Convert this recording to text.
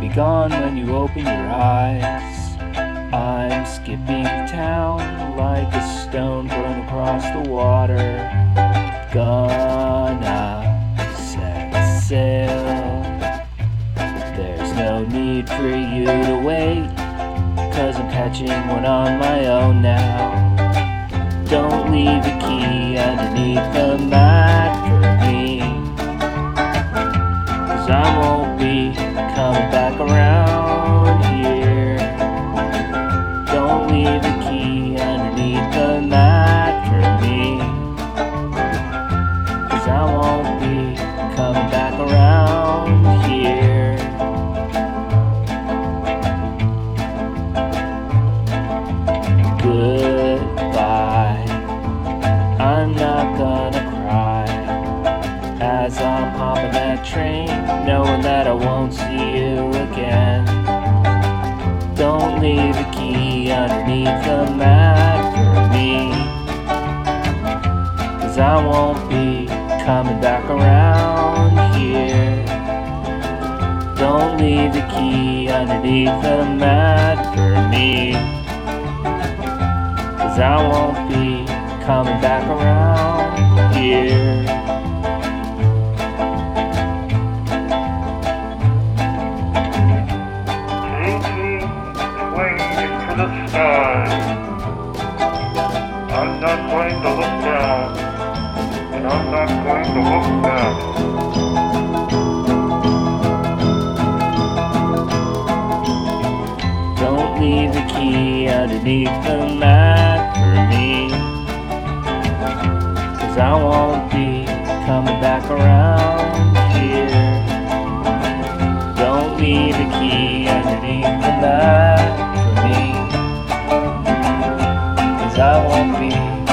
be gone when you open your eyes. I'm skipping town like a stone thrown across the water. Gonna set sail. There's no need for you to wait, 'cause I'm catching one on my own now. Don't leave a key underneath the mat for me, 'cause I won't be coming back around here. Don't leave a key underneath the mat for me, 'cause I won't be coming back around here. Goodbye, I'm not gonna cry as I'm hopping that train, knowing that I won't see you again. Don't leave a key underneath the mat for me, 'cause I won't be coming back around here. Don't leave a key underneath the mat for me, 'cause I won't be coming back around here. The sky. I'm not going to look down, and I'm not going to look back. Don't leave the key underneath the mat for me, 'cause I won't be coming back around here. Don't leave the key underneath the mat for me, 'cause I won't be